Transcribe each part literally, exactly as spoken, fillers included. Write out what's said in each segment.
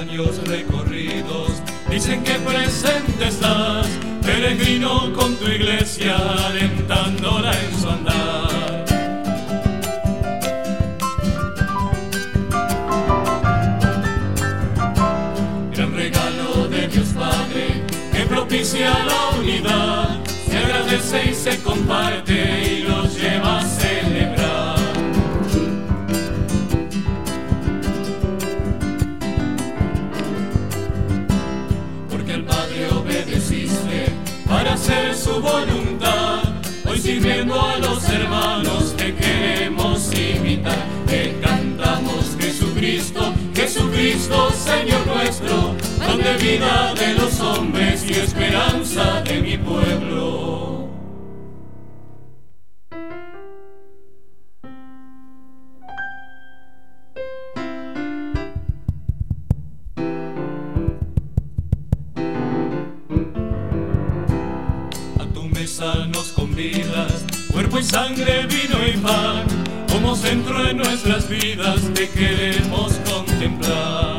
años recorridos dicen que presente estás, peregrino con tu iglesia, alentándola en su andar. Gran regalo de Dios Padre que propicia la unidad, se agradece y se comparte y los lleva a celebrar. Porque al Padre obedeciste para hacer su voluntad, hoy sirviendo a los hermanos te queremos imitar. Te cantamos Jesucristo, Jesucristo, Señor nuestro, pan de vida de los hombres y esperanza de mi pueblo. A tu mesa nos convidas, cuerpo y sangre, vino y pan, como centro en nuestras vidas te queremos contemplar.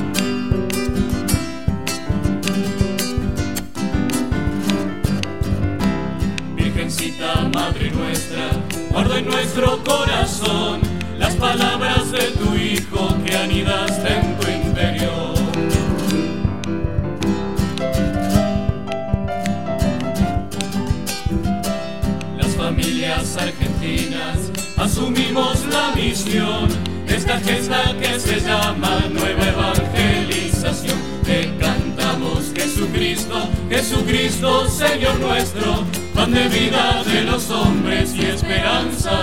Virgencita, Madre nuestra, guarda en nuestro corazón las palabras de tu Hijo que anidaste en tu interior. Las familias argentinas asumimos la misión de esta gesta que se llama nueva evangelización. Te cantamos Jesucristo, Jesucristo, Señor nuestro, pan de vida de los hombres y esperanza